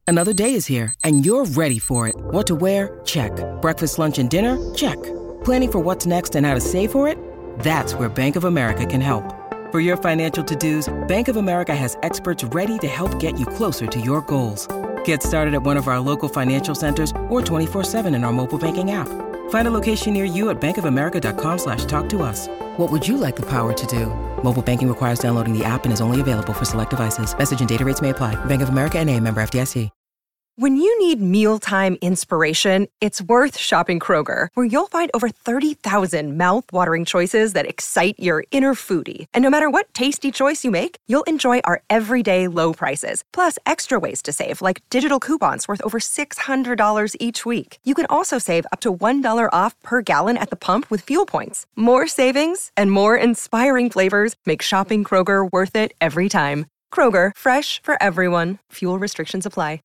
Another day is here, and you're ready for it. What to wear? Check. Breakfast, lunch, and dinner? Check. Planning for what's next and how to save for it? That's where Bank of America can help. For your financial to-dos, Bank of America has experts ready to help get you closer to your goals. Get started at one of our local financial centers or 24/7 in our mobile banking app. Find a location near you at bankofamerica.com/talktous. What would you like the power to do? Mobile banking requires downloading the app and is only available for select devices. Message and data rates may apply. Bank of America N.A., member FDIC. When you need mealtime inspiration, it's worth shopping Kroger, where you'll find over 30,000 mouth-watering choices that excite your inner foodie. And no matter what tasty choice you make, you'll enjoy our everyday low prices, plus extra ways to save, like digital coupons worth over $600 each week. You can also save up to $1 off per gallon at the pump with fuel points. More savings and more inspiring flavors make shopping Kroger worth it every time. Kroger, fresh for everyone. Fuel restrictions apply.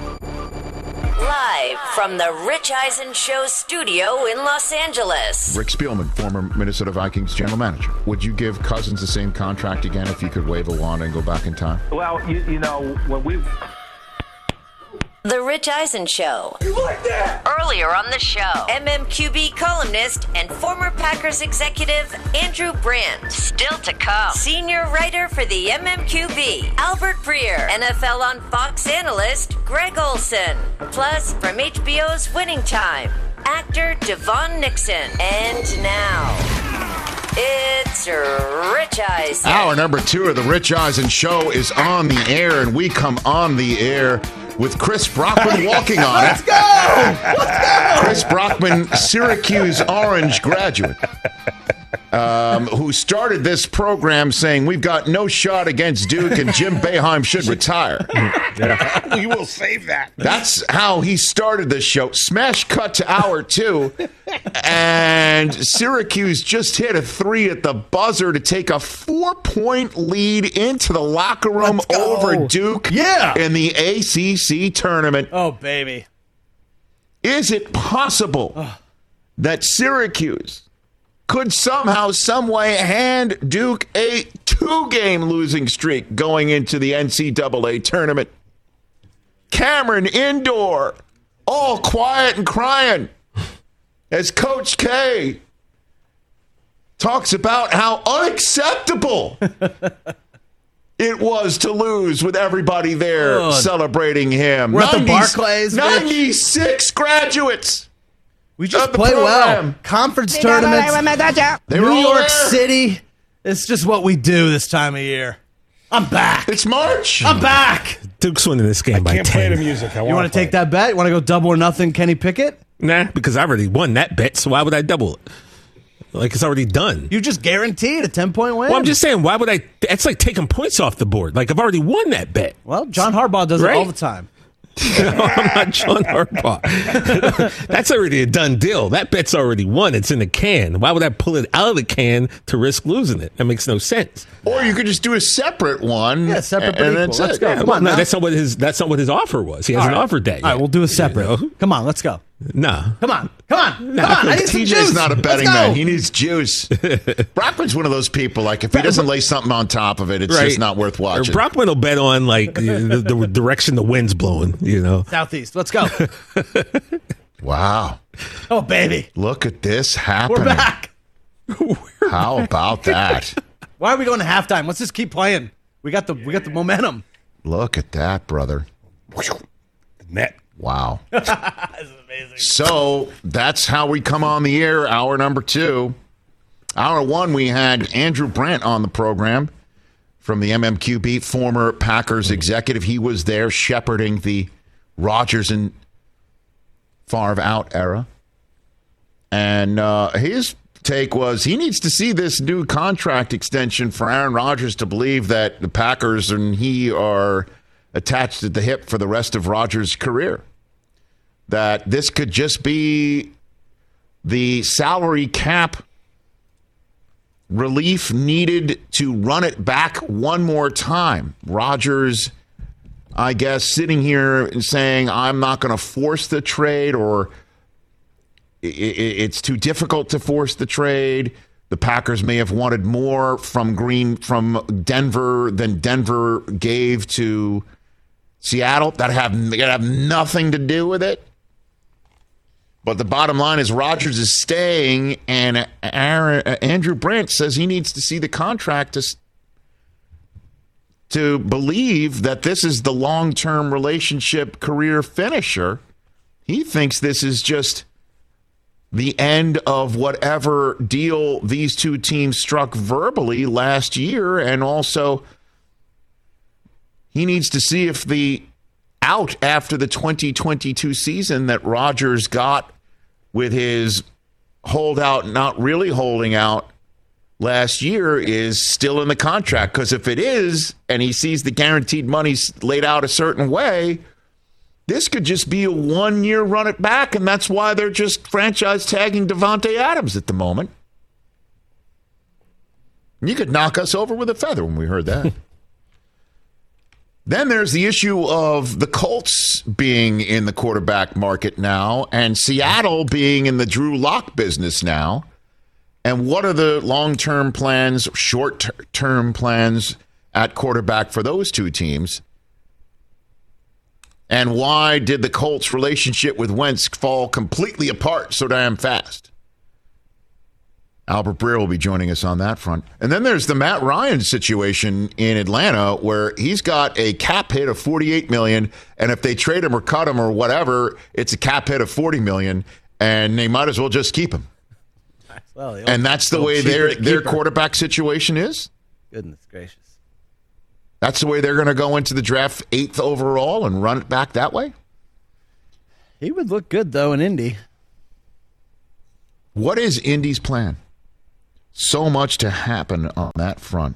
Live from the Rich Eisen Show studio in Los Angeles. Rick Spielman, former Minnesota Vikings general manager. Would you give Cousins the same contract again if you could wave a wand and go back in time? Well, you know, when we... The Rich Eisen Show. You like that? Earlier on the show, MMQB columnist and former Packers executive Andrew Brandt. Still to come, senior writer for the MMQB, Albert Breer. NFL on Fox analyst Greg Olson. Plus, from HBO's Winning Time, actor Devon Nixon. And now, it's Rich Eisen. Hour number 2 of the Rich Eisen Show is on the air, and we come on the air with Chris Brockman walking on it. Let's go! Let's go! Chris Brockman, Syracuse Orange graduate, who started this program saying we've got no shot against Duke and Jim Boeheim should retire. We will save that. That's how he started this show. Smash cut to hour 2, and Syracuse just hit a 3 at the buzzer to take a 4-point lead into the locker room over Duke in the ACC tournament. Oh, baby. Is it possible that Syracuse could somehow, some way hand Duke a 2-game losing streak going into the NCAA tournament? Cameron Indoor, all quiet and crying as Coach K talks about how unacceptable it was to lose with everybody there celebrating him. We're at the Barclays. 96 graduates. We just play well. Conference tournaments. New York City. It's just what we do this time of year. I'm back. It's March. I'm back. Duke's winning this game by 10. I can't play the music. You want to take that bet? You want to go double or nothing, Kenny Pickett? Nah, because I already won that bet, so why would I double it? Like, it's already done. You just guaranteed a 10-point win. Well, I'm just saying, why would I? It's like taking points off the board. Like, I've already won that bet. Well, John Harbaugh does it all the time. No, I'm not John Harbaugh. That's already a done deal. That bet's already won. It's in the can. Why would I pull it out of the can to risk losing it? That makes no sense. Or you could just do a separate one. Yeah, separate but equal. Let's go. Yeah, Come on, no, that's not what his offer was. He hasn't offered that yet. All right, we'll do a separate. You know? Come on, let's go. No. Come on. I need some TJ's juice. not a betting man. He needs juice. Brockman's one of those people, like, if he doesn't lay something on top of it, it's just not worth watching. Brockman will bet on, like, the direction the wind's blowing, you know. Southeast. Let's go. Wow. Oh, baby. Look at this happening. We're back. How about that? Why are we going to halftime? Let's just keep playing. We got the momentum. Look at that, brother. Net. Wow. This is amazing. So that's how we come on the air, hour number 2. Hour 1, we had Andrew Brandt on the program from the MMQB, former Packers executive. He was there shepherding the Rodgers and Favre out era. And his take was he needs to see this new contract extension for Aaron Rodgers to believe that the Packers and he are attached at the hip for the rest of Rodgers' career. That this could just be the salary cap relief needed to run it back one more time. Rodgers, I guess, sitting here and saying, I'm not going to force the trade, or it's too difficult to force the trade. The Packers may have wanted more from Denver than Denver gave to Seattle, that have nothing to do with it. But the bottom line is Rodgers is staying, and Andrew Brandt says he needs to see the contract to believe that this is the long-term relationship career finisher. He thinks this is just the end of whatever deal these two teams struck verbally last year, and also he needs to see if the out after the 2022 season that Rodgers got with his holdout, not really holding out last year, is still in the contract. Because if it is, and he sees the guaranteed money's laid out a certain way, this could just be a 1 year run it back, and that's why they're just franchise tagging Davante Adams at the moment. You could knock us over with a feather when we heard that. Then there's the issue of the Colts being in the quarterback market now and Seattle being in the Drew Lock business now. And what are the long-term plans, short-term plans at quarterback for those two teams? And why did the Colts' relationship with Wentz fall completely apart so damn fast? Albert Breer will be joining us on that front. And then there's the Matt Ryan situation in Atlanta, where he's got a cap hit of $48 million, and if they trade him or cut him or whatever, it's a cap hit of $40 million, and they might as well just keep him. Well, and that's the way their quarterback situation is? Goodness gracious. That's the way they're going to go into the draft 8th overall and run it back that way? He would look good, though, in Indy. What is Indy's plan? So much to happen on that front.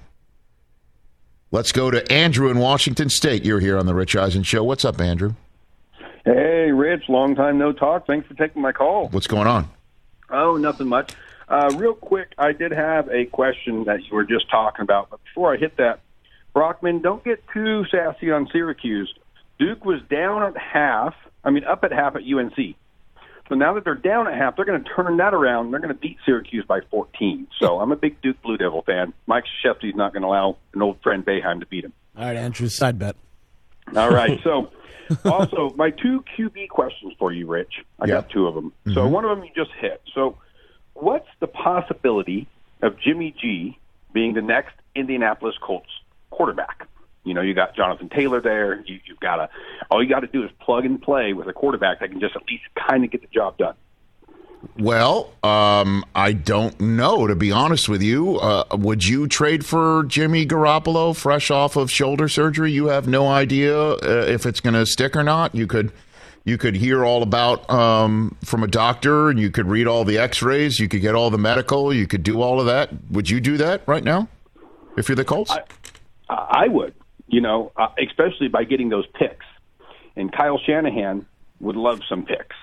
Let's go to Andrew in Washington State. You're here on the Rich Eisen Show. What's up, Andrew? Hey, Rich. Long time no talk. Thanks for taking my call. What's going on? Oh, nothing much. Real quick, I did have a question that you were just talking about. But before I hit that, Brockman, don't get too sassy on Syracuse. Duke was down at half. Up at half at UNC. So now that they're down at half, they're going to turn that around. They're going to beat Syracuse by 14. So I'm a big Duke Blue Devil fan. Mike Krzyzewski's not going to allow an old friend Boeheim to beat him. All right, Andrew, side bet. All right. So also, my two QB questions for you, Rich. I got two of them. Mm-hmm. So one of them you just hit. So what's the possibility of Jimmy G being the next Indianapolis Colts quarterback? You got Jonathan Taylor there. You've got all you got to do is plug and play with a quarterback that can just at least kind of get the job done. Well, I don't know, to be honest with you. Would you trade for Jimmy Garoppolo fresh off of shoulder surgery? You have no idea if it's going to stick or not. You could hear all about from a doctor, and you could read all the X-rays. You could get all the medical. You could do all of that. Would you do that right now if you're the Colts? I would. Especially by getting those picks. And Kyle Shanahan would love some picks.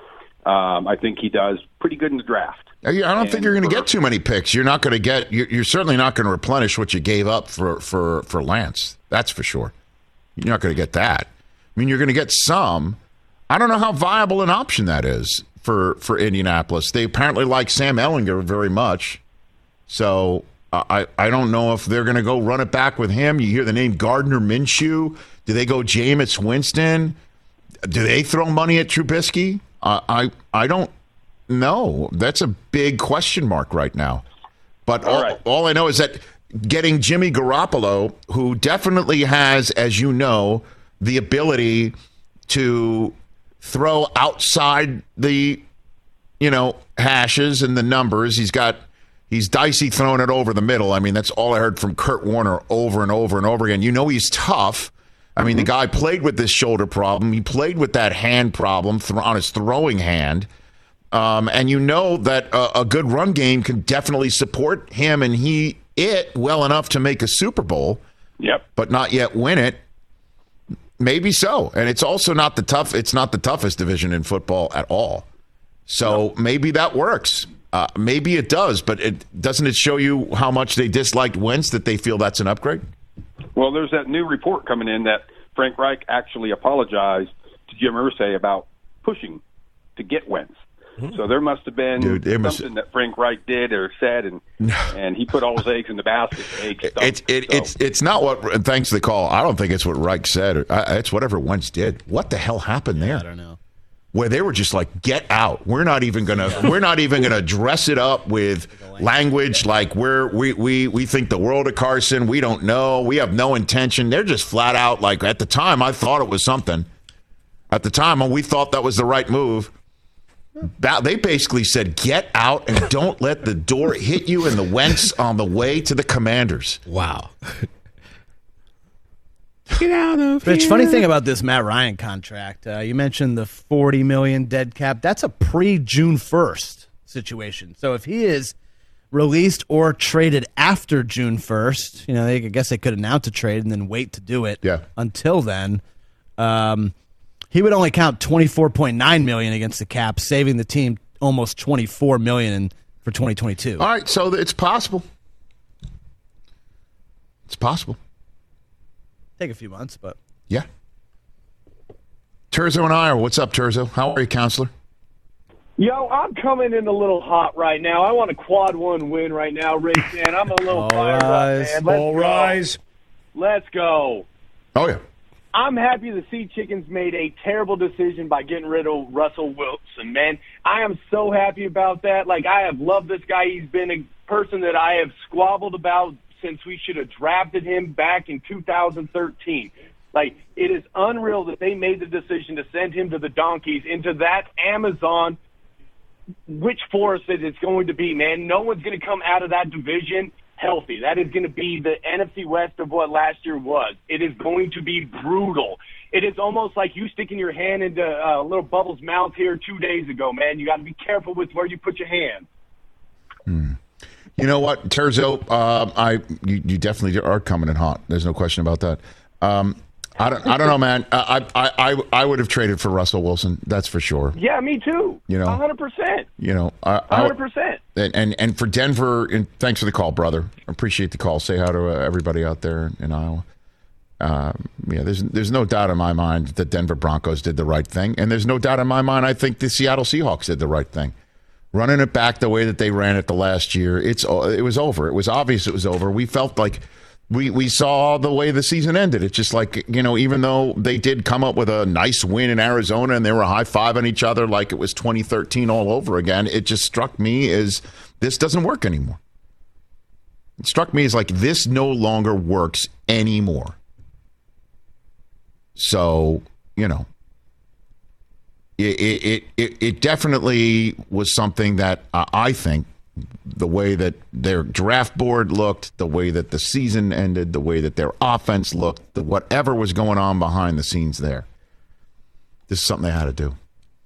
I think he does pretty good in the draft. I don't think you're going to get too many picks. You're not going to get. You're certainly not going to replenish what you gave up for Lance. That's for sure. You're not going to get that. You're going to get some. I don't know how viable an option that is for Indianapolis. They apparently like Sam Ehlinger very much. So I don't know if they're going to go run it back with him. You hear the name Gardner Minshew. Do they go Jameis Winston? Do they throw money at Trubisky? I don't know. That's a big question mark right now. But all I know is that getting Jimmy Garoppolo, who definitely has, as you know, the ability to throw outside the, hashes and the numbers. He's dicey throwing it over the middle. That's all I heard from Kurt Warner over and over and over again. He's tough. The guy played with this shoulder problem. He played with that hand problem on his throwing hand. And that a good run game can definitely support him and it well enough to make a Super Bowl. Yep. But not yet win it. Maybe so. And it's also not the toughest division in football at all. So maybe that works. Maybe it does, but doesn't it show you how much they disliked Wentz that they feel that's an upgrade? Well, there's that new report coming in that Frank Reich actually apologized to Jim Irsay about pushing to get Wentz. So there must have been something that Frank Reich did or said, and he put all his eggs in the basket. It's not what. Thanks for the call. I don't think it's what Reich said. It's whatever Wentz did. What the hell happened there? I don't know. Where they were just like, get out. We're not even gonna dress it up with language like we think the world of Carson. We don't know. We have no intention. They're just flat out like, at the time I thought it was something. At the time we thought that was the right move. They basically said, get out and don't let the door hit you in the Wentz on the way to the Commanders. Wow. Get out of Rich, here. funny thing about this Matt Ryan contract, you mentioned the $40 million dead cap. That's a pre-June 1st situation. So if he is released or traded after June 1st, I guess they could announce a trade and then wait to do it until then. He would only count $24.9 million against the cap, saving the team almost $24 million for 2022. All right, so it's possible. It's possible. Take a few months, but yeah. Terzo and Iowa, what's up, Terzo? How are you, counselor? Yo, I'm coming in a little hot right now. I want a quad one win right now, Ray fan. I'm a little fired up, man. All rise. Let's go. Oh yeah. I'm happy the Sea Chickens made a terrible decision by getting rid of Russell Wilson, man. I am so happy about that. Like, I have loved this guy. He's been a person that I have squabbled about since we should have drafted him back in 2013. Like, it is unreal that they made the decision to send him to the Donkeys, into that Amazon, which forest that it's going to be, man. No one's going to come out of that division healthy. That is going to be the NFC West of what last year was. It is going to be brutal. It is almost like you sticking your hand into little Bubbles' mouth here 2 days ago, man. You got to be careful with where you put your hand. You know what, Terzo? You definitely are coming in hot. There's no question about that. I don't know, man. I would have traded for Russell Wilson. That's for sure. Yeah, me too. 100%. 100%. And for Denver, and thanks for the call, brother. Appreciate the call. Say hi to everybody out there in Iowa. There's no doubt in my mind that Denver Broncos did the right thing, and there's no doubt in my mind I think the Seattle Seahawks did the right thing. Running it back the way that they ran it the last year, it was over. It was obvious it was over. We felt like we saw the way the season ended. It's just like, even though they did come up with a nice win in Arizona and they were high-fiving each other like it was 2013 all over again, it just struck me as this doesn't work anymore. It struck me as like this no longer works anymore. So, it definitely was something that I think the way that their draft board looked, the way that the season ended, the way that their offense looked, whatever was going on behind the scenes there, this is something they had to do.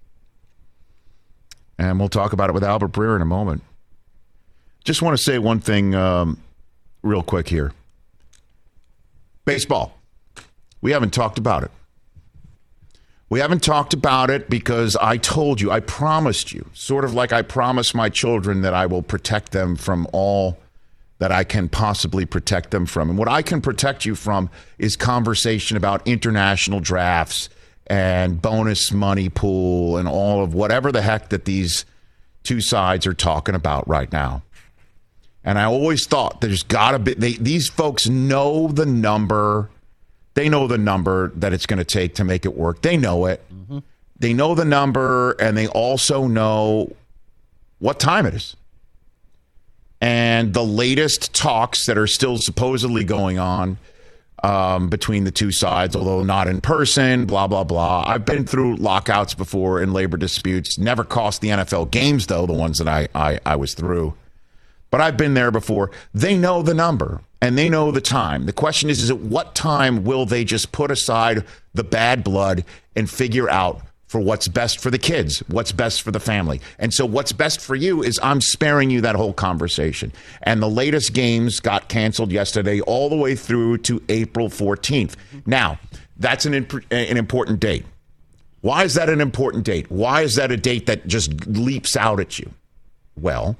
And we'll talk about it with Albert Breer in a moment. Just want to say one thing real quick here. Baseball. We haven't talked about it. We haven't talked about it because I told you, I promised you, sort of like I promised my children that I will protect them from all that I can possibly protect them from. And what I can protect you from is conversation about international drafts and bonus money pool and all of whatever the heck that these two sides are talking about right now. And I always thought there's got to be, these folks know the number. They know the number that it's going to take to make it work. They know it. Mm-hmm. They know the number, and they also know what time it is. And the latest talks that are still supposedly going on between the two sides, although not in person, blah, blah, blah. I've been through lockouts before in labor disputes. Never cost the NFL games, though, the ones that I was through. But I've been there before. They know the number, and they know the time. The question is at what time will they just put aside the bad blood and figure out for what's best for the kids, what's best for the family. And so what's best for you is I'm sparing you that whole conversation. And the latest games got canceled yesterday all the way through to April 14th. Now, that's an important date. Why is that an important date? Why is that a date that just leaps out at you? Well,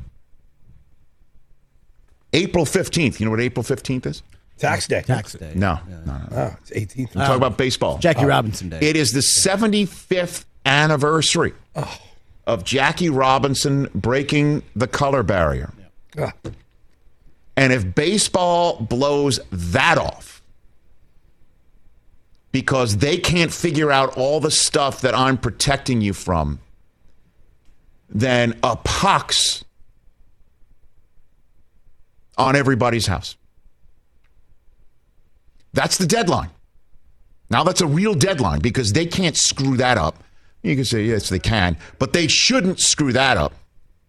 April 15th. You know what April 15th is? Tax day. Tax day. No. Oh, it's 18th. I'm talking about baseball. Jackie Robinson Day. It is the 75th anniversary of Jackie Robinson breaking the color barrier. Ah. And if baseball blows that off because they can't figure out all the stuff that I'm protecting you from, then a pox on everybody's house. That's the deadline. Now that's a real deadline because they can't screw that up. You can say, yes, they can, but they shouldn't screw that up.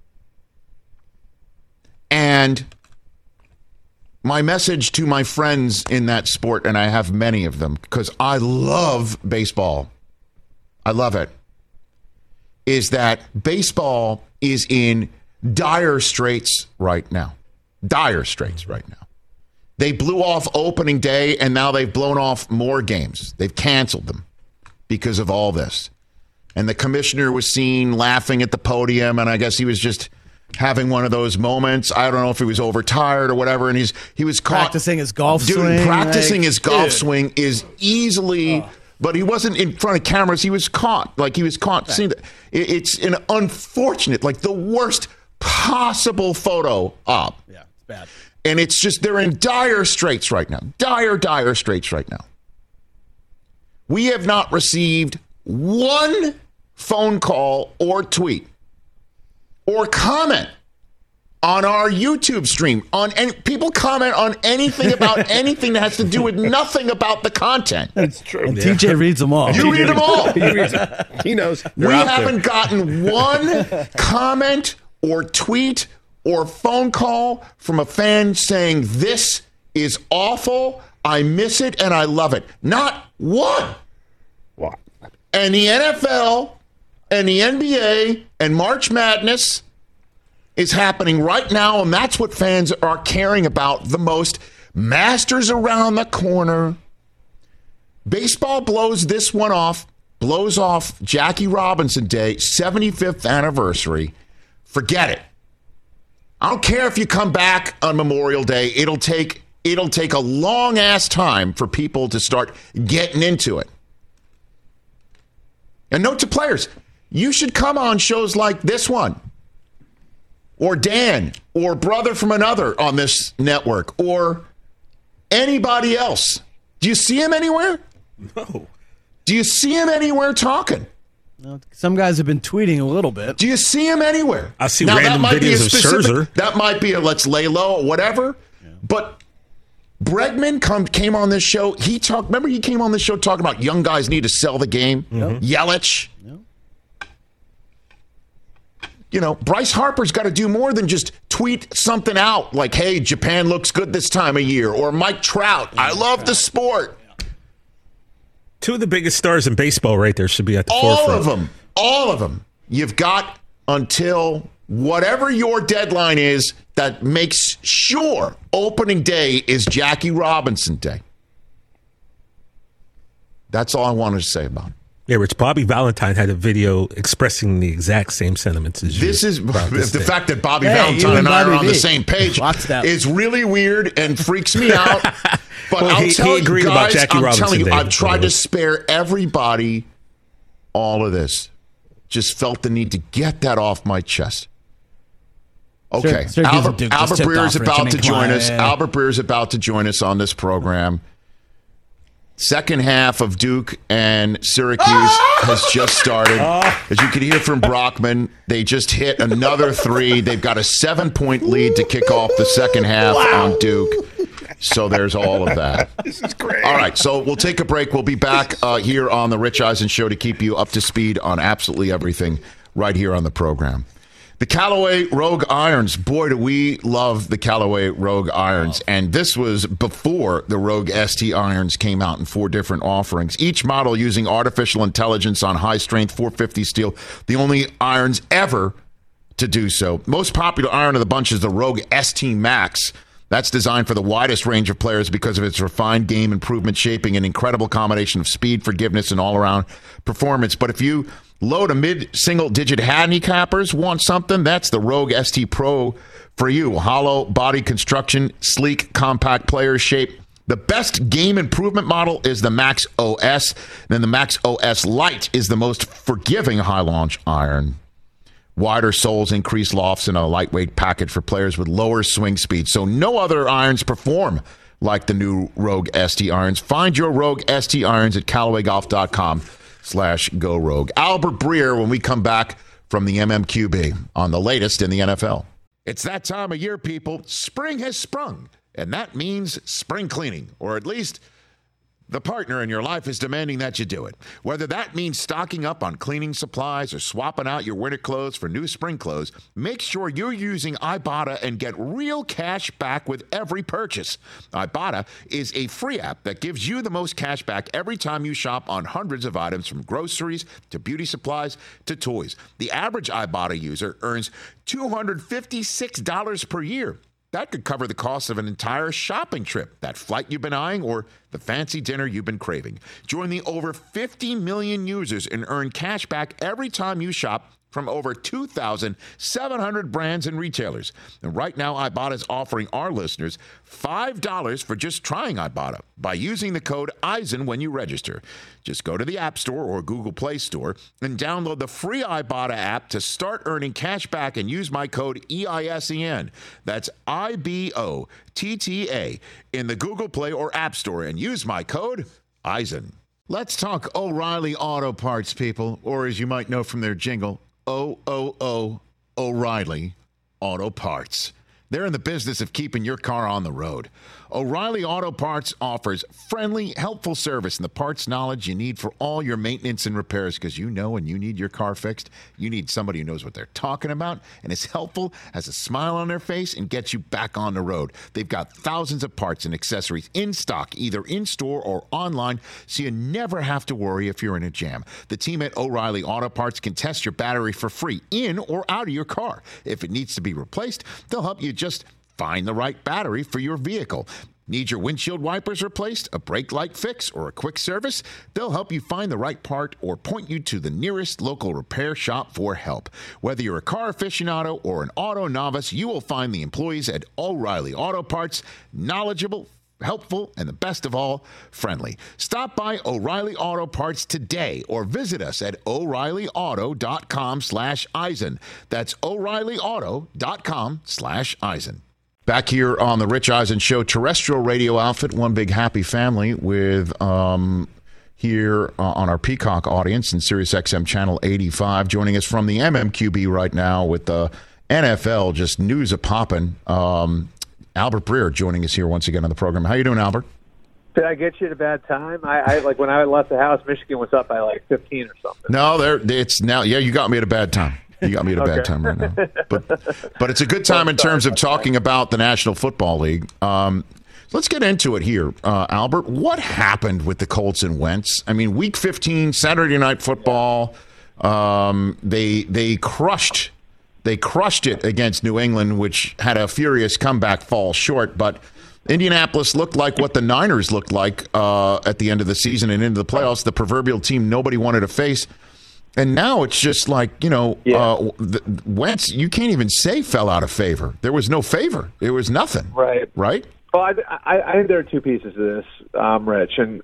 And my message to my friends in that sport, and I have many of them because I love baseball, I love it, is that baseball is in dire straits right now. Dire straits right now. They blew off opening day, and now they've blown off more games. They've canceled them because of all this. And the commissioner was seen laughing at the podium, and I guess he was just having one of those moments. I don't know if he was overtired or whatever, and he was caught practicing his golf swing. Practicing his golf swing is easily, but he wasn't in front of cameras. He was caught. Like, he was caught. Seeing that. It's an unfortunate, like the worst possible photo op. Yeah, it's bad. And it's just, they're in dire straits right now. Dire straits right now. We have not received one phone call or tweet or comment on our YouTube stream. People comment on anything about anything that has to do with nothing about the content. That's true. And TJ reads them all. You read them all. He knows. We haven't gotten one comment or tweet or phone call from a fan saying this is awful, I miss it, and I love it. Not one. What? And the NFL and the NBA and March Madness is happening right now, and that's what fans are caring about the most. Masters around the corner. Baseball blows this one off, blows off Jackie Robinson Day, 75th anniversary. Forget it. I don't care if you come back on Memorial Day. It'll take a long ass time for people to start getting into it. And note to players, you should come on shows like this one, or Dan, or Brother from Another on this network, or anybody else. Do you see him anywhere? No. Do you see him anywhere talking? Well, some guys have been tweeting a little bit. Do you see him anywhere? I see random videos of Scherzer. That might be a let's lay low or whatever. Yeah. But Bregman came on this show. Remember he came on this show talking about young guys need to sell the game? Mm-hmm. Yelich. Yeah. Bryce Harper's got to do more than just tweet something out like, hey, Japan looks good this time of year. Or Mike Trout, I love the sport. Two of the biggest stars in baseball right there should be at the forefront. All of them. You've got until whatever your deadline is that makes sure opening day is Jackie Robinson Day. That's all I wanted to say about it. Yeah, Rich, Bobby Valentine had a video expressing the exact same sentiments as you. This is the fact that Bobby Valentine and I are on the same page is really weird and freaks me out. But I'll tell you guys, I've tried to spare everybody all of this. Just felt the need to get that off my chest. Okay, Albert Breer is about to join us. Albert Breer is about to join us on this program. Second half of Duke and Syracuse has just started. As you can hear from Brockman, they just hit another three. They've got a 7-point lead to kick off the second half on Duke. So there's all of that. This is great. All right, so we'll take a break. We'll be back here on the Rich Eisen Show to keep you up to speed on absolutely everything right here on the program. The Callaway Rogue Irons. Boy, do we love the Callaway Rogue Irons. And this was before the Rogue ST Irons came out in 4 different offerings. Each model using artificial intelligence on high-strength 450 steel. The only irons ever to do so. Most popular iron of the bunch is the Rogue ST Max. That's designed for the widest range of players because of its refined game improvement shaping, an incredible combination of speed, forgiveness, and all-around performance. But if you low to mid-single-digit handicappers want something, that's the Rogue ST Pro for you. Hollow body construction, sleek, compact player shape. The best game improvement model is the Max OS. Then the Max OS Lite is the most forgiving high-launch iron. Wider soles, increased lofts, and a lightweight package for players with lower swing speed. So no other irons perform like the new Rogue ST irons. Find your Rogue ST irons at CallawayGolf.com/go Rogue. Albert Breer when we come back from the MMQB on the latest in the NFL. It's that time of year, people. Spring has sprung, and that means spring cleaning, or at least the partner in your life is demanding that you do it. Whether that means stocking up on cleaning supplies or swapping out your winter clothes for new spring clothes, make sure you're using Ibotta and get real cash back with every purchase. Ibotta is a free app that gives you the most cash back every time you shop on hundreds of items, from groceries to beauty supplies to toys. The average Ibotta user earns $256 per year. That could cover the cost of an entire shopping trip, that flight you've been eyeing, or the fancy dinner you've been craving. Join the over 50 million users and earn cash back every time you shop from over 2,700 brands and retailers. And right now, Ibotta is offering our listeners $5 for just trying Ibotta by using the code EISEN when you register. Just go to the App Store or Google Play Store and download the free Ibotta app to start earning cash back and use my code EISEN. That's IBOTTA in the Google Play or App Store and use my code EISEN. Let's talk O'Reilly Auto Parts, people, or as you might know from their jingle, O'Reilly Auto Parts. They're in the business of keeping your car on the road. O'Reilly Auto Parts offers friendly, helpful service and the parts knowledge you need for all your maintenance and repairs, because you know when you need your car fixed, you need somebody who knows what they're talking about and is helpful, has a smile on their face, and gets you back on the road. They've got thousands of parts and accessories in stock, either in-store or online, so you never have to worry if you're in a jam. The team at O'Reilly Auto Parts can test your battery for free in or out of your car. If it needs to be replaced, they'll help you just find the right battery for your vehicle. Need your windshield wipers replaced, a brake light fix, or a quick service? They'll help you find the right part or point you to the nearest local repair shop for help. Whether you're a car aficionado or an auto novice, you will find the employees at O'Reilly Auto Parts knowledgeable, helpful, and the best of all, friendly. Stop by O'Reilly Auto Parts today or visit us at O'ReillyAuto.com/Eisen. That's O'ReillyAuto.com/Eisen. Back here on the Rich Eisen Show, terrestrial radio outfit, one big happy family with here on our Peacock audience in Sirius XM Channel 85. Joining us from the MMQB right now with the NFL, just news of popping. Albert Breer joining us here once again on the program. How you doing, Albert? Did I get you at a bad time? I like when I left the house, Michigan was up by like 15 or something. No, it's now. Yeah, you got me at a bad time. You got me at a bad time right now. But it's a good time in terms of talking about the National Football League. Let's get into it here, Albert. What happened with the Colts and Wentz? I mean, Week 15, Saturday Night Football. They crushed it against New England, which had a furious comeback, fall short. But Indianapolis looked like what the Niners looked like at the end of the season and into the playoffs, the proverbial team nobody wanted to face. And now it's just like, Wentz, you can't even say fell out of favor. There was no favor. There was nothing. Right? Well, I think there are two pieces to this, Rich. And,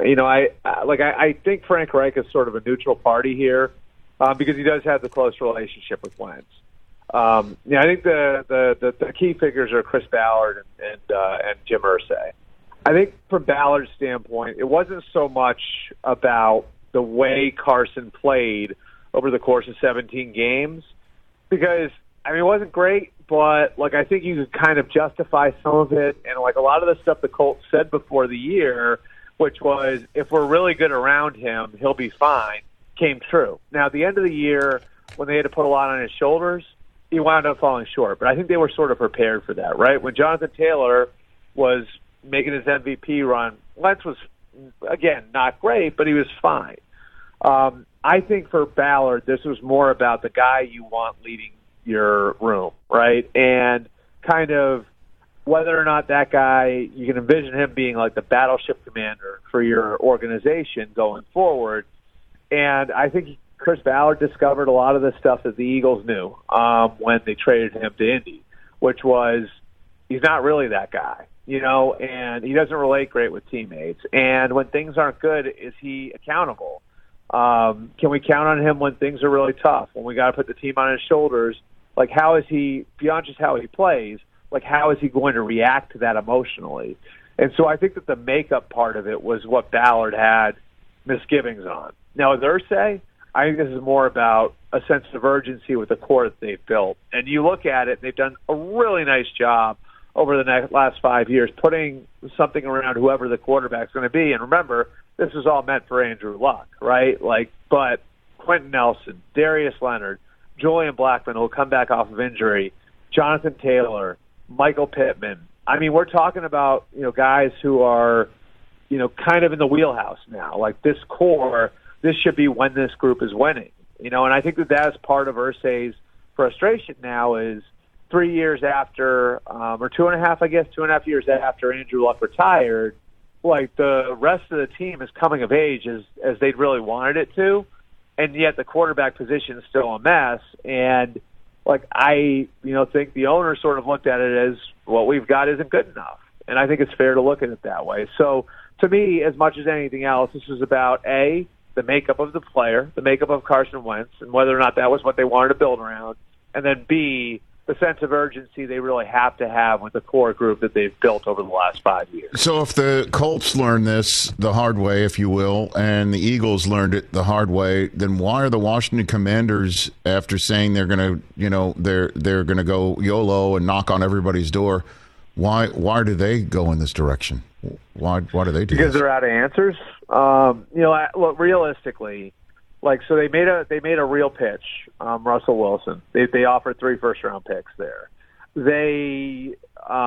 I think Frank Reich is sort of a neutral party here because he does have the close relationship with Wentz. I think the key figures are Chris Ballard and Jim Irsay. I think from Ballard's standpoint, it wasn't so much about the way Carson played over the course of 17 games, because it wasn't great, but I think you could kind of justify some of it. And a lot of the stuff the Colts said before the year, which was, if we're really good around him, he'll be fine, came true. Now, at the end of the year, when they had to put a lot on his shoulders, he wound up falling short. But I think they were sort of prepared for that, right? When Jonathan Taylor was making his MVP run, Wentz was, again, not great, but he was fine. I think for Ballard, this was more about the guy you want leading your room, right? And kind of whether or not that guy, you can envision him being like the battleship commander for your organization going forward. And I think Chris Ballard discovered a lot of the stuff that the Eagles knew when they traded him to Indy, which was he's not really that guy, and he doesn't relate great with teammates. And when things aren't good, is he accountable? Can we count on him when things are really tough, when we got to put the team on his shoulders? Like, how is he, beyond just how he plays, like, how is he going to react to that emotionally? And so I think that the makeup part of it was what Ballard had misgivings on. Now, with Irsay, I think this is more about a sense of urgency with the core that they've built. And you look at it, they've done a really nice job over the last 5 years putting something around whoever the quarterback's going to be. And remember, this is all meant for Andrew Luck, right? But Quentin Nelson, Darius Leonard, Julian Blackmon, who will come back off of injury, Jonathan Taylor, Michael Pittman. I mean, we're talking about, guys who are, kind of in the wheelhouse now. Like, this core, this should be when this group is winning. And I think that is part of Irsay's frustration now is 3 years after, or 2.5 years after Andrew Luck retired, like, the rest of the team is coming of age as they'd really wanted it to, and yet the quarterback position is still a mess. And, I think the owner sort of looked at it as what we've got isn't good enough. And I think it's fair to look at it that way. So, to me, as much as anything else, this is about, A, the makeup of the player, the makeup of Carson Wentz, and whether or not that was what they wanted to build around, and then, B, the sense of urgency they really have to have with the core group that they've built over the last 5 years. So if the Colts learned this the hard way, if you will, and the Eagles learned it the hard way, then why are the Washington Commanders, after saying they're going to, they're going to go YOLO and knock on everybody's door, why do they go in this direction? Why do they do because this? They're out of answers. Look, realistically, so they made a real pitch. Russell Wilson. They offered 3 first-round picks there. They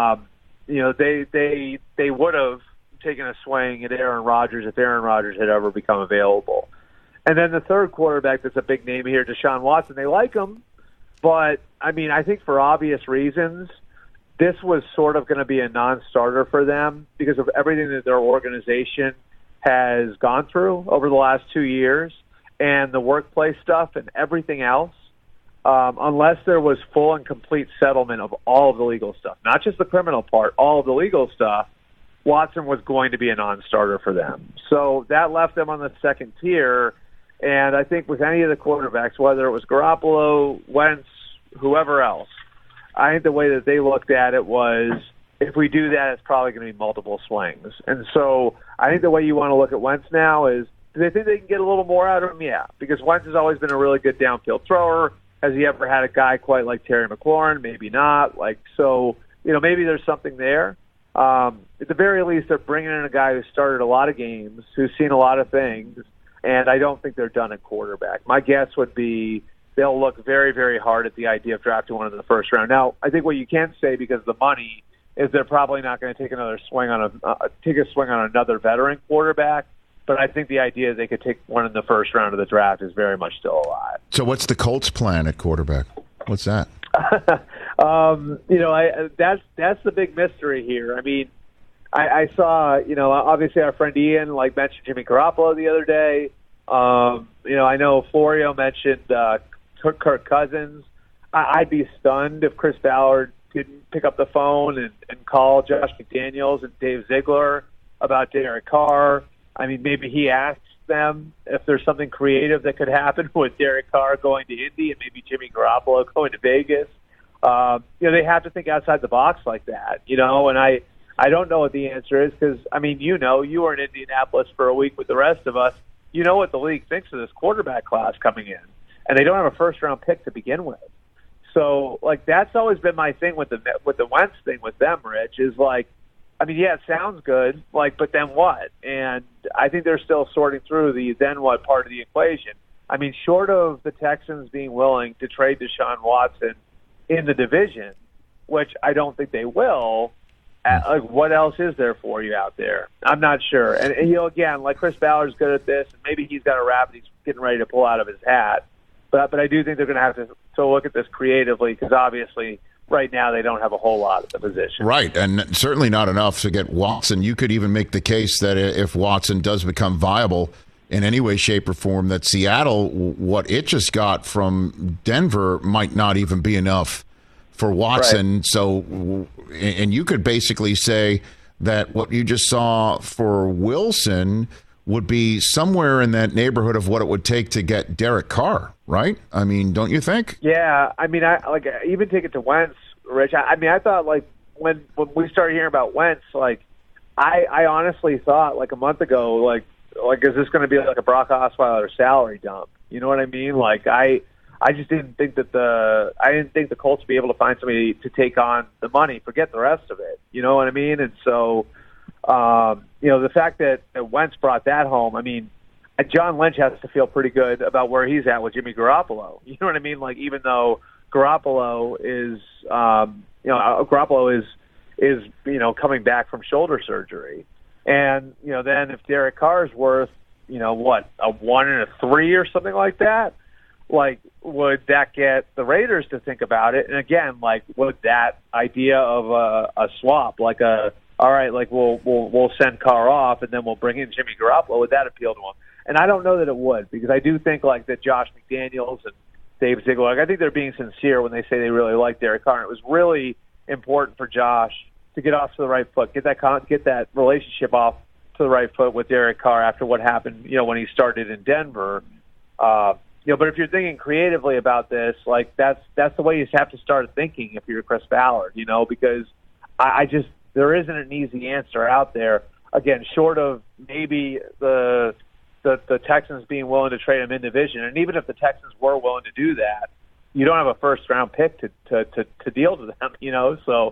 would have taken a swing at Aaron Rodgers if Aaron Rodgers had ever become available. And then the third quarterback that's a big name here, Deshaun Watson. They like him, but I think for obvious reasons, this was sort of going to be a non-starter for them because of everything that their organization has gone through over the last 2 years. And the workplace stuff and everything else, unless there was full and complete settlement of all of the legal stuff, not just the criminal part, all of the legal stuff, Watson was going to be a non-starter for them. So that left them on the second tier. And I think with any of the quarterbacks, whether it was Garoppolo, Wentz, whoever else, I think the way that they looked at it was, if we do that, it's probably going to be multiple swings. And so I think the way you want to look at Wentz now is, do they think they can get a little more out of him? Yeah, because Wentz has always been a really good downfield thrower. Has he ever had a guy quite like Terry McLaurin? Maybe not. Maybe there's something there. At the very least, they're bringing in a guy who started a lot of games, who's seen a lot of things, and I don't think they're done at quarterback. My guess would be they'll look very, very hard at the idea of drafting one in the first round. Now, I think what you can say, because of the money, is they're probably not going to take a swing on another veteran quarterback. But I think the idea that they could take one in the first round of the draft is very much still alive. So what's the Colts' plan at quarterback? What's that? That's the big mystery here. I saw, obviously our friend Ian mentioned Jimmy Garoppolo the other day. I know Florio mentioned Kirk Cousins. I'd be stunned if Chris Ballard didn't pick up the phone and call Josh McDaniels and Dave Ziegler about Derek Carr. Maybe he asks them if there's something creative that could happen with Derek Carr going to Indy and maybe Jimmy Garoppolo going to Vegas. They have to think outside the box like that, and I don't know what the answer is because, you were in Indianapolis for a week with the rest of us. You know what the league thinks of this quarterback class coming in, and they don't have a first-round pick to begin with. So, that's always been my thing with the Wentz thing with them, Rich, is it sounds good, but then what? And I think they're still sorting through the then what part of the equation. Short of the Texans being willing to trade Deshaun Watson in the division, which I don't think they will, what else is there for you out there? I'm not sure. And again, Chris Ballard's good at this, and maybe he's got a rabbit he's getting ready to pull out of his hat. But I do think they're going to have to look at this creatively because obviously – right now, they don't have a whole lot at the position. Right, and certainly not enough to get Watson. You could even make the case that if Watson does become viable in any way, shape, or form, that Seattle, what it just got from Denver, might not even be enough for Watson. Right. So, and you could basically say that what you just saw for Wilson would be somewhere in that neighborhood of what it would take to get Derek Carr, right? I mean, don't you think? Yeah, I mean, I even take it to Wentz, Rich. I mean, I thought like when we started hearing about Wentz, like I honestly thought like a month ago, like is this going to be like a Brock Osweiler salary dump? You know what I mean? Like I just didn't think that the Colts would be able to find somebody to take on the money. Forget the rest of it. You know what I mean? And so, the fact that Wentz brought that home, I mean, John Lynch has to feel pretty good about where he's at with Jimmy Garoppolo. You know what I mean? Like even though Garoppolo is coming back from shoulder surgery, and then if Derek Carr is worth a 1 and a 3 or something like that, like would that get the Raiders to think about it? And again, like would that idea of a swap, like all right, like we'll send Carr off and then we'll bring in Jimmy Garoppolo, would that appeal to him? And I don't know that it would, because I do think like that Josh McDaniels and Dave Ziegler, like I think they're being sincere when they say they really like Derek Carr. And it was really important for Josh to get off to the right foot, get that relationship off to the right foot with Derek Carr after what happened, when he started in Denver. But if you're thinking creatively about this, like that's the way you have to start thinking if you're Chris Ballard, because there isn't an easy answer out there. Again, short of maybe the Texans being willing to trade him in division, and even if the Texans were willing to do that, you don't have a first round pick to deal to them. So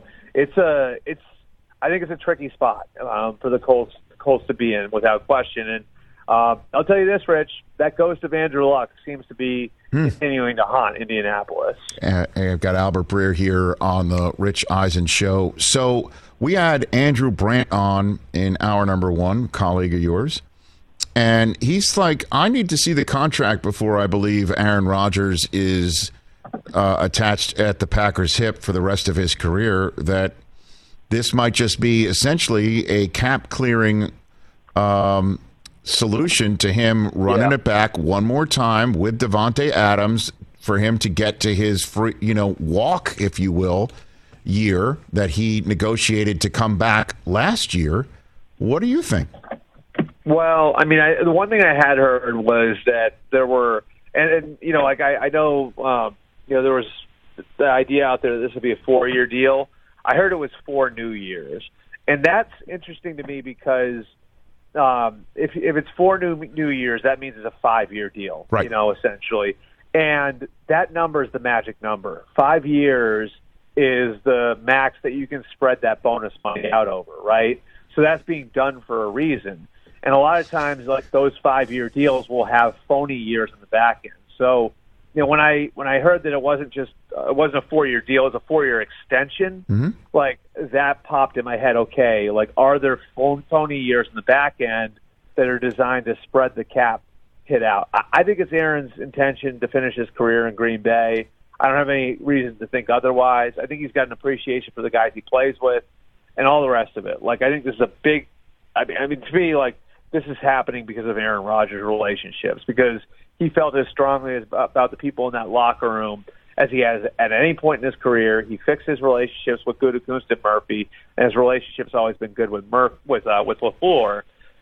I think it's a tricky spot for the Colts to be in without question. And I'll tell you this, Rich, that ghost of Andrew Luck seems to be continuing to haunt Indianapolis. I've got Albert Breer here on the Rich Eisen Show. So we had Andrew Brandt on in hour number 1, colleague of yours. And he's like, I need to see the contract before I believe Aaron Rodgers is attached at the Packers' hip for the rest of his career, that this might just be essentially a cap-clearing solution to him running it back one more time with Davante Adams for him to get to his free, walk, if you will, year that he negotiated to come back last year. What do you think? Well, I mean, the one thing I had heard was that there were, and like I know, there was the idea out there that this would be a 4-year deal. I heard it was 4 new years, and that's interesting to me because if it's 4 new years, that means it's a 5-year deal, right? Essentially, and that number is the magic number. 5 years is the max that you can spread that bonus money out over, right? So that's being done for a reason. And a lot of times, like those 5-year deals will have phony years in the back end. So, when I heard that it wasn't a 4-year deal, it was a 4-year extension, like that popped in my head. Okay, like are there phony years in the back end that are designed to spread the cap hit out? I think it's Aaron's intention to finish his career in Green Bay. I don't have any reason to think otherwise. I think he's got an appreciation for the guys he plays with and all the rest of it. Like I think this is a big. I mean, to me, like. This is happening because of Aaron Rodgers' relationships, because he felt as strongly about the people in that locker room as he has at any point in his career. He fixed his relationships with Gutekunst and Murphy, and his relationship's always been good with LaFleur.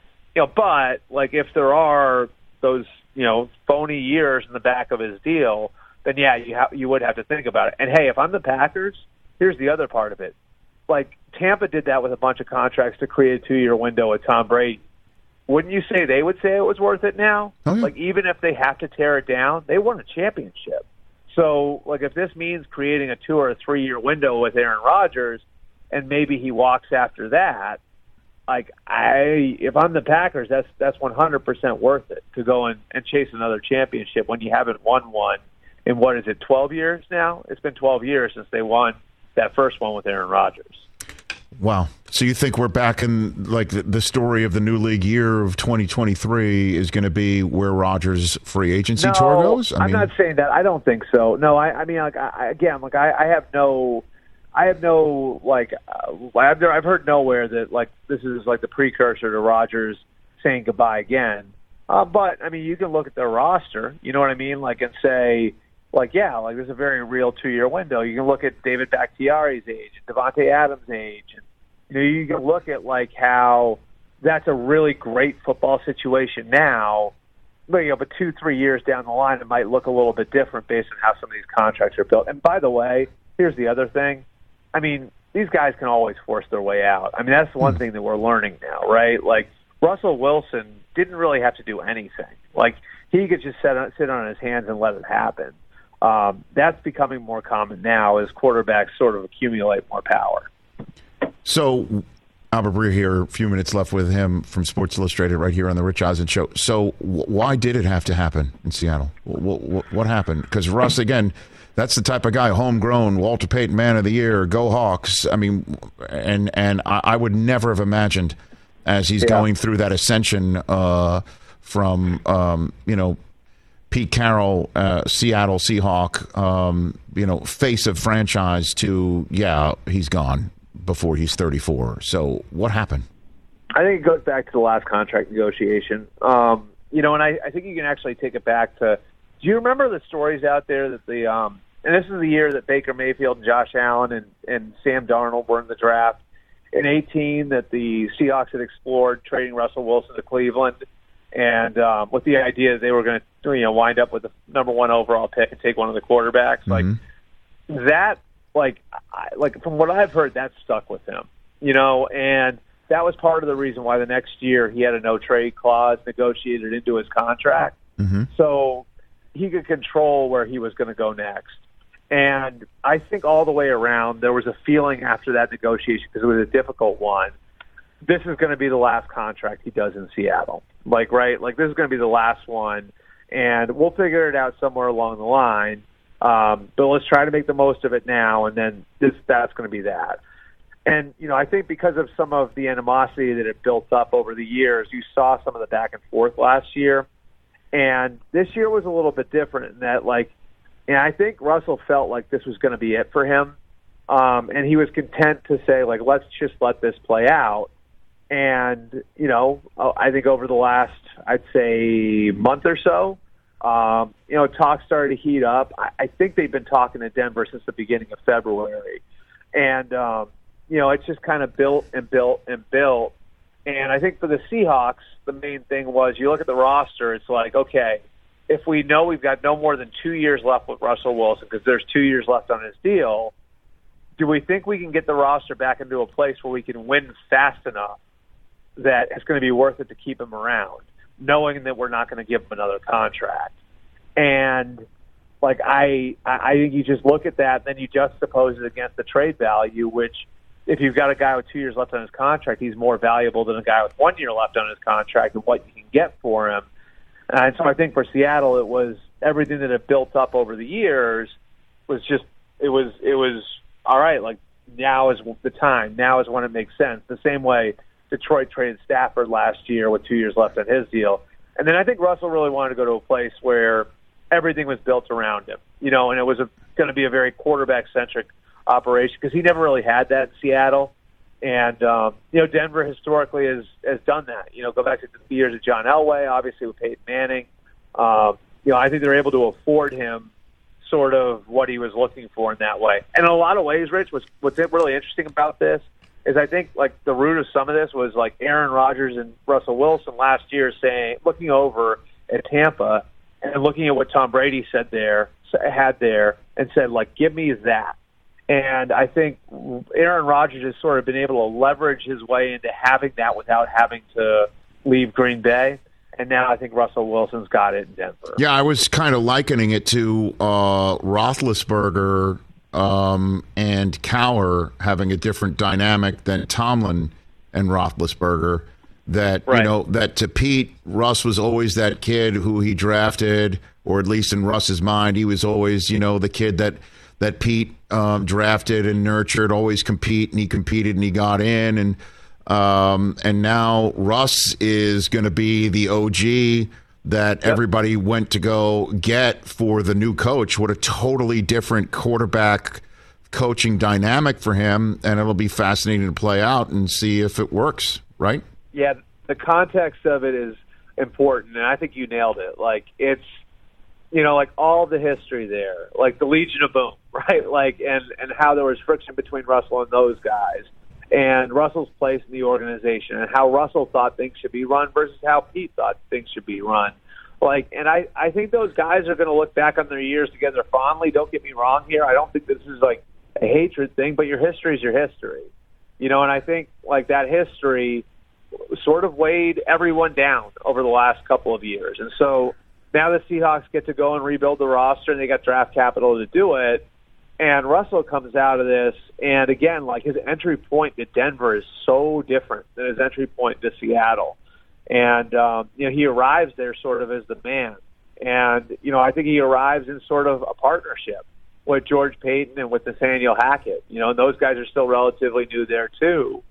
But like if there are those phony years in the back of his deal, then yeah, you would have to think about it. And hey, if I'm the Packers, here's the other part of it. Like Tampa did that with a bunch of contracts to create a 2-year window with Tom Brady. Wouldn't you say they would say it was worth it now? Oh, yeah. Like, even if they have to tear it down, they won a championship. So, like, if this means creating a 2 or a 3-year window with Aaron Rodgers, and maybe he walks after that, like, if I'm the Packers, that's 100% worth it to go and chase another championship when you haven't won one in, 12 years now? It's been 12 years since they won that first one with Aaron Rodgers. Wow. So you think we're back in, like, the story of the new league year of 2023 is going to be where Rodgers' free agency tour goes? I'm not saying that. I don't think so. No, I mean, like, I've heard nowhere that, like, this is, like, the precursor to Rodgers saying goodbye again. But, I mean, you can look at their roster, you know what I mean? Like, and say, like, yeah, like, there's a very real 2-year window. You can look at David Bakhtiari's age, Davante Adams' age, and you can look at like how that's a really great football situation now. But 2-3 years down the line, it might look a little bit different based on how some of these contracts are built. And by the way, here's the other thing. I mean, these guys can always force their way out. I mean, that's one thing that we're learning now, right? Like, Russell Wilson didn't really have to do anything. Like, he could just sit on his hands and let it happen. That's becoming more common now as quarterbacks sort of accumulate more power. So, Albert Breer here, a few minutes left with him from Sports Illustrated right here on the Rich Eisen Show. So why did it have to happen in Seattle? What happened? Because Russ, again, that's the type of guy, homegrown, Walter Payton Man of the Year, go Hawks. I mean, and I would never have imagined as he's going through that ascension from, Pete Carroll, Seattle Seahawk, face of franchise to, he's gone before he's 34. So what happened? I think it goes back to the last contract negotiation. And I think you can actually take it back to, do you remember the stories out there that and this is the year that Baker Mayfield and Josh Allen and Sam Darnold were in the draft. In 2018, that the Seahawks had explored trading Russell Wilson to Cleveland, and with the idea that they were going to, wind up with the number 1 overall pick and take one of the quarterbacks. Mm-hmm. Like that, like from what I've heard, that stuck with him, and that was part of the reason why the next year he had a no trade clause negotiated into his contract, so he could control where he was going to go next. And I think all the way around, there was a feeling after that negotiation, because it was a difficult one, this is going to be the last contract he does in Seattle. Like, right? Like, this is going to be the last one, and we'll figure it out somewhere along the line. But let's try to make the most of it now, and then that's going to be that. And, I think because of some of the animosity that had built up over the years, you saw some of the back and forth last year. And this year was a little bit different in that, and I think Russell felt like this was going to be it for him. And he was content to say, let's just let this play out. And, I think over the last, I'd say, month or so, talks started to heat up. I think they've been talking to Denver since the beginning of February. And, it's just kind of built and built and built. And I think for the Seahawks, the main thing was you look at the roster, it's like, okay, if we know we've got no more than 2 years left with Russell Wilson because there's 2 years left on his deal, do we think we can get the roster back into a place where we can win fast enough that it's going to be worth it to keep him around, knowing that we're not going to give him another contract? And I think you just look at that, then you juxtapose it against the trade value, which if you've got a guy with 2 years left on his contract, he's more valuable than a guy with 1 year left on his contract and what you can get for him. And so I think for Seattle, it was everything that had built up over the years was just, it was all right. Now is the time. Now is when it makes sense. The same way Detroit traded Stafford last year with 2 years left on his deal. And then I think Russell really wanted to go to a place where everything was built around him, and it was going to be a very quarterback-centric operation because he never really had that in Seattle. And, Denver historically has done that. Go back to the years of John Elway, obviously with Peyton Manning. I think they're able to afford him sort of what he was looking for in that way. And in a lot of ways, Rich, what's really interesting about this is I think, the root of some of this was, Aaron Rodgers and Russell Wilson last year looking over at Tampa and looking at what Tom Brady had there and said, give me that. And I think Aaron Rodgers has sort of been able to leverage his way into having that without having to leave Green Bay. And now I think Russell Wilson's got it in Denver. Yeah, I was kind of likening it to Roethlisberger and Cowher having a different dynamic than Tomlin and Roethlisberger. That, that to Pete, Russ was always that kid who he drafted, or at least in Russ's mind, he was always, the kid that Pete drafted and nurtured, always compete, and he competed and he got in. And now Russ is going to be the OG that everybody went to go get for the new coach. What a totally different quarterback coaching dynamic for him, and it'll be fascinating to play out and see if it works, right? Yeah, the context of it is important, and I think you nailed it. It's, all the history there, the Legion of Boom, right? And how there was friction between Russell and those guys. and Russell's place in the organization and how Russell thought things should be run versus how Pete thought things should be run. And I think those guys are going to look back on their years together fondly. Don't get me wrong here. I don't think this is like a hatred thing, but your history is your history. And I think like that history sort of weighed everyone down over the last couple of years. And so now the Seahawks get to go and rebuild the roster, and they got draft capital to do it. And Russell comes out of this, and again, like his entry point to Denver is so different than his entry point to Seattle. And, he arrives there sort of as the man. And, I think he arrives in sort of a partnership with George Payton and with Nathaniel Hackett. And those guys are still relatively new there too.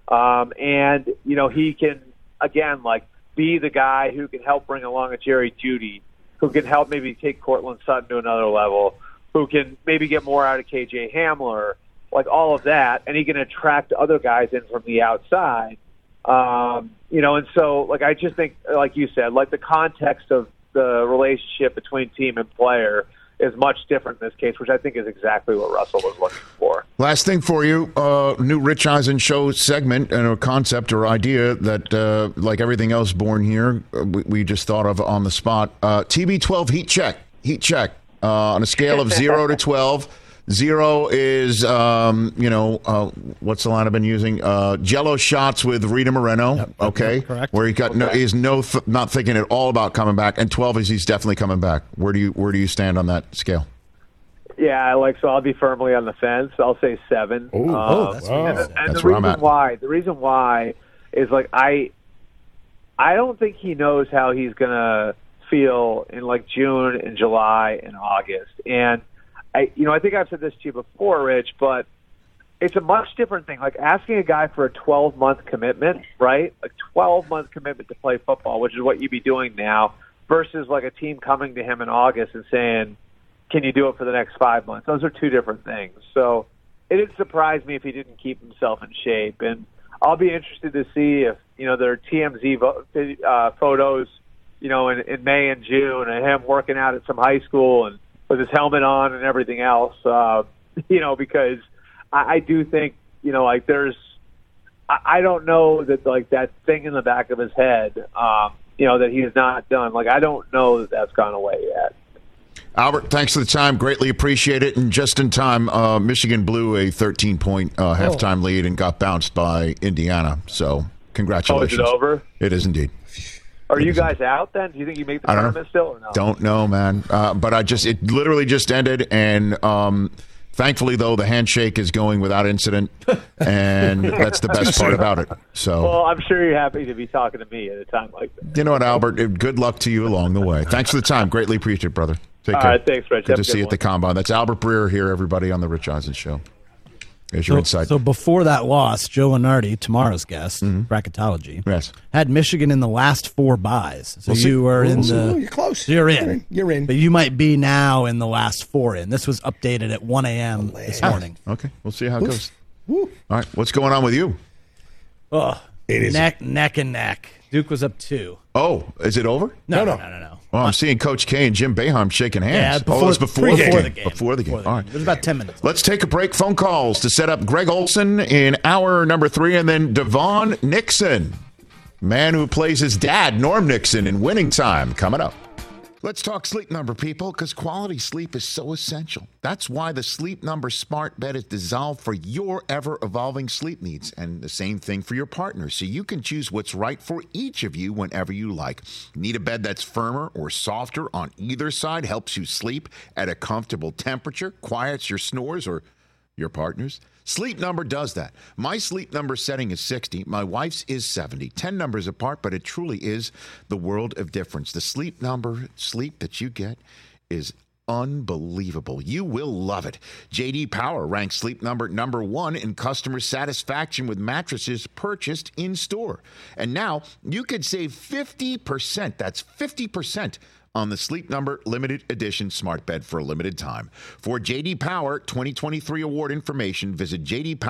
He can, again, like be the guy who can help bring along a Jerry Jeudy, who can help maybe take Cortland Sutton to another level, who can maybe get more out of KJ Hamler, like all of that, and he can attract other guys in from the outside. And so, like, I just think, like you said, like the context of the relationship between team and player is much different in this case, which I think is exactly what Russell was looking for. Last thing for you, new Rich Eisen show segment and a concept or idea that, like everything else born here, we just thought of on the spot. TB12 heat check. On a scale of 0 to 12, 0 is, what's the line I've been using? Jello shots with Rita Moreno. Yep, okay, correct. Where he got not thinking at all about coming back, and 12 is he's definitely coming back. Where do you stand on that scale? Yeah, so I'll be firmly on the fence. I'll say 7. That's where I'm at. The reason why is like I don't think he knows how he's gonna feel in like June and July and August. And I think I've said this to you before, Rich, but it's a much different thing. Like asking a guy for a 12-month commitment, right? A 12-month commitment to play football, which is what you'd be doing now, versus like a team coming to him in August and saying, can you do it for the next 5 months? Those are two different things. So it didn't surprise me if he didn't keep himself in shape. And I'll be interested to see if, there are TMZ photos in May and June, and him working out at some high school and with his helmet on and everything else, because I do think, I don't know that, like, that thing in the back of his head, that he's not done. Like, I don't know that that's gone away yet. Albert, thanks for the time. Greatly appreciate it. And just in time, Michigan blew a 13-point halftime lead and got bounced by Indiana. So congratulations. Oh, is it over? It is indeed. Are you guys out then? Do you think you make the tournament still or no? Don't know, man. But it literally just ended, and thankfully, though, the handshake is going without incident, and that's the best part about it. So, well, I'm sure you're happy to be talking to me at a time like that. You know what, Albert? Good luck to you along the way. Thanks for the time. Greatly appreciate it, brother. Take care. All right, thanks, Rich. Good to see you at the Combine. That's Albert Breer here, everybody, on the Rich Eisen Show. There's your insight. So before that loss, Joe Lunardi, tomorrow's guest, Bracketology, had Michigan in the last 4 byes. So you were in the... You're close. You're in. You're in. But you might be now in the last 4 in. This was updated at 1 a.m. this morning. Okay, we'll see how it goes. All right, what's going on with you? Oh, neck and neck. Duke was up 2. Oh, is it over? No. Well, I'm seeing Coach K and Jim Boeheim shaking hands. Yeah, it was before the game. Before the game. All right. It was about 10 minutes. Let's take a break. Phone calls to set up Greg Olson in hour number 3, and then Devon Nixon, man who plays his dad, Norm Nixon, in Winning Time, coming up. Let's talk Sleep Number, people, because quality sleep is so essential. That's why the Sleep Number smart bed is designed for your ever-evolving sleep needs, and the same thing for your partner, so you can choose what's right for each of you whenever you like. Need a bed that's firmer or softer on either side, helps you sleep at a comfortable temperature, quiets your snores or your partner's? Sleep Number does that. My Sleep Number setting is 60. My wife's is 70. 10 numbers apart, but it truly is the world of difference. The Sleep Number sleep that you get is unbelievable. You will love it. J.D. Power ranks Sleep Number number 1 in customer satisfaction with mattresses purchased in store. And now you could save 50%. That's 50% on the Sleep Number limited edition smart bed for a limited time. For J.D. Power 2023 award information, visit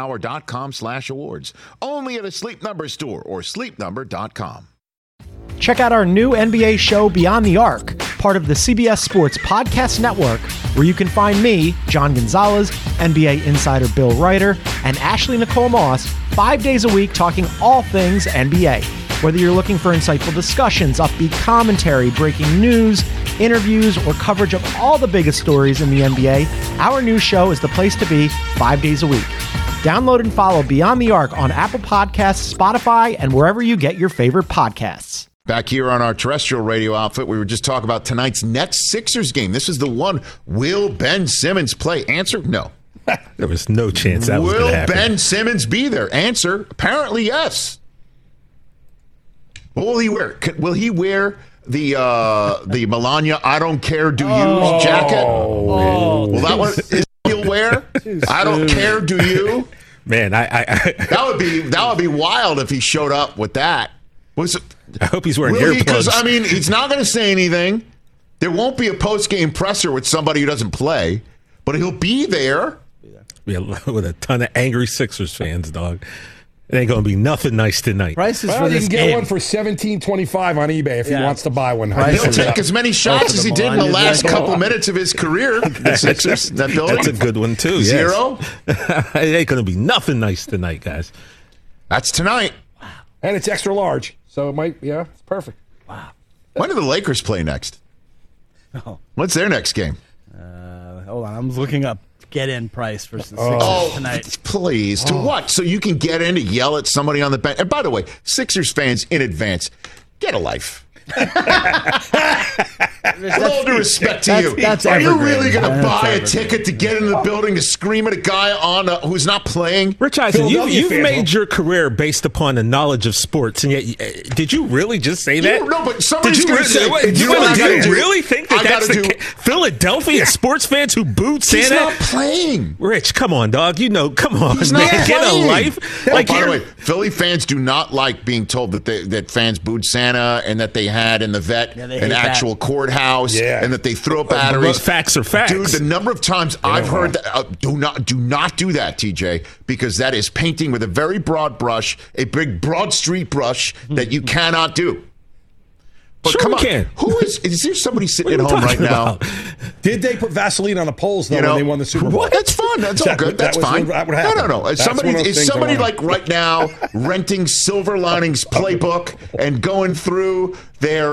jdpower.com/awards. Only at a Sleep Number store or sleepnumber.com. Check out our new NBA show Beyond the Arc, part of the CBS Sports Podcast Network, where you can find me, John Gonzalez, NBA insider Bill Ryder, and Ashley Nicole Moss 5 days a week talking all things NBA. Whether you're looking for insightful discussions, upbeat commentary, breaking news, interviews, or coverage of all the biggest stories in the NBA, our new show is the place to be 5 days a week. Download and follow Beyond the Arc on Apple Podcasts, Spotify, and wherever you get your favorite podcasts. Back here on our terrestrial radio outfit, we were just talking about tonight's Nets Sixers game. This is the one. Will Ben Simmons play? Answer, no. There was no chance that was going to happen. Will Ben Simmons be there? Answer, apparently yes. What will he wear? Will he wear the Melania I don't care do you jacket? Well, that one is he'll wear. I don't care do you? Man, that would be wild if he showed up with that. I hope he's wearing earplugs. Because I mean, he's not going to say anything. There won't be a post-game presser with somebody who doesn't play, but he'll be there. Yeah, with a ton of angry Sixers fans, dog. It ain't going to be nothing nice tonight. Prices well, for you this can get game. one for $17.25 on eBay if he wants to buy one. He'll take as many shots as he did in the last couple minutes of his career. The Sixers, that building. That's a good one, too. Yes. 0. It ain't going to be nothing nice tonight, guys. That's tonight. Wow. And it's extra large, so it might, it's perfect. Wow. When do the Lakers play next? Oh. What's their next game? Hold on, I'm looking up get-in price for the Sixers tonight. Please. To what? So you can get in to yell at somebody on the bench. And by the way, Sixers fans in advance, get a life. With all due respect to you, are you really going to buy a ticket to get in the building to scream at a guy who's not playing? Rich Eisen, you've made your career based upon the knowledge of sports, and yet did you really just say that? No, but somebody's going to say, do you really think that's the case? Philadelphia sports fans who booed Santa? He's not playing. Rich, come on, dog. Come on, he's man. Not get playing. a life. By the way, Philly fans do not like being told that fans booed Santa and that they had in the vet an actual courthouse and that they throw batteries. Facts are facts. Dude, the number of times I've heard that, do not do that, TJ, because that is painting with a very broad brush, a big broad street brush that you cannot do. But sure come on, can. Who is there somebody sitting at home right now? Did they put Vaseline on the poles though when they won the Super Bowl? That's fun. That's all good. That's fine. No. Is somebody like right now renting Silver Linings Playbook and going through their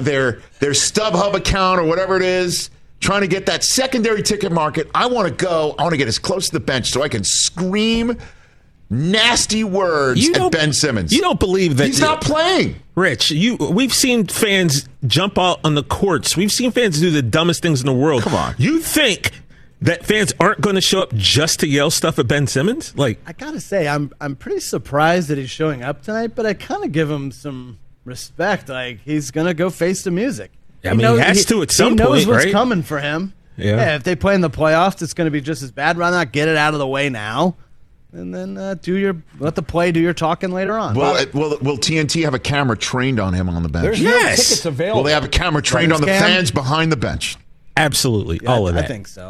StubHub account or whatever it is, trying to get that secondary ticket market? I want to go. I want to get as close to the bench so I can scream nasty words at Ben Simmons. You don't believe that he's not playing. Rich, we've seen fans jump out on the courts. We've seen fans do the dumbest things in the world. Come on. You think that fans aren't going to show up just to yell stuff at Ben Simmons? Like, I gotta say, I'm pretty surprised that he's showing up tonight, but I kind of give him some respect. Like, he's gonna go face the music. I mean, he has to at some point, He knows what's right? coming for him. Yeah. If they play in the playoffs, it's going to be just as bad. Why not get it out of the way now? And then let the play do your talking later on. Will TNT have a camera trained on him on the bench? There's no tickets available. Will they have a camera trained on the fans behind the bench? Absolutely, all of that. I think so.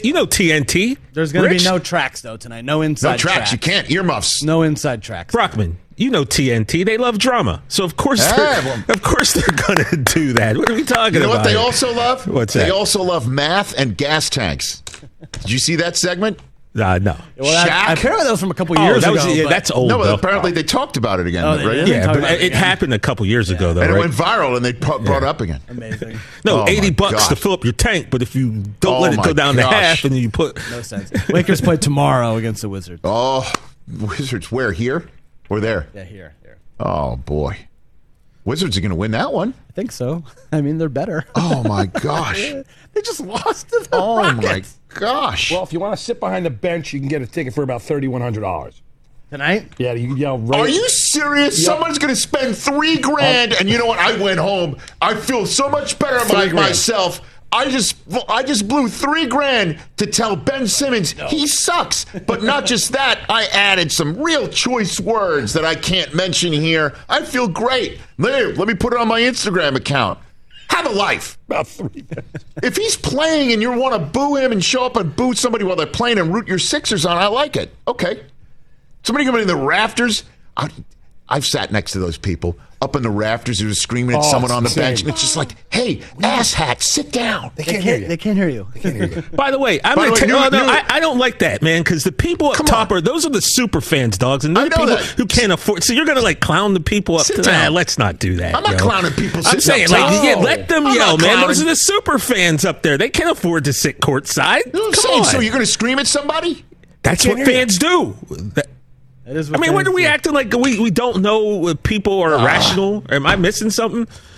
TNT. There's going to be no tracks though tonight. No inside. No tracks. You can't. Earmuffs. No inside tracks. Brockman, TNT. They love drama, so of course they're going to do that. What are we talking about? You know what they also love? What's that? They also love math and gas tanks. Did you see that segment? No. Well, Shaq? apparently that was from a couple years ago. That's old. No, but though. apparently they talked about it again. Right? Yeah, but it happened a couple years ago, though. And right? it went viral, and they brought it up again. Amazing. No, $80 to fill up your tank, but if you don't let it go down to half, and then you put no sense. Lakers play tomorrow against the Wizards. Oh, Wizards! Where, here or there? Yeah, here. Oh boy, Wizards are going to win that one. I think so. I mean, they're better. Oh my gosh, they just lost to the Rockets. My gosh. Well, if you want to sit behind the bench, you can get a ticket for about $3,100 tonight. Yeah, you can yell. Right. Are you serious? Yep. Someone's going to spend $3,000, and you know what? I went home. I feel so much better about myself. I just blew $3,000 to tell Ben Simmons he sucks. But not just that, I added some real choice words that I can't mention here. I feel great. Let me put it on my Instagram account. Have a life. About 3 minutes. If he's playing and you want to boo him and show up and boo somebody while they're playing and root your Sixers on, I like it. Okay. Somebody coming in the rafters. I've sat next to those people up in the rafters who are screaming at someone on the bench, and it's just like, hey, asshat, sit down. They can't hear you. By the way, I don't like that, man, because the people up top those are the super fans, dogs, and those people who can't afford. So you're going to like clown the people up top. Let's not do that. I'm not clowning people. I'm saying, let them yell, man. Those are the super fans up there. They can't afford to sit courtside. Come on. So you're going to scream at somebody? That's what fans do. What are we acting like we don't know if people are irrational? Am I missing something?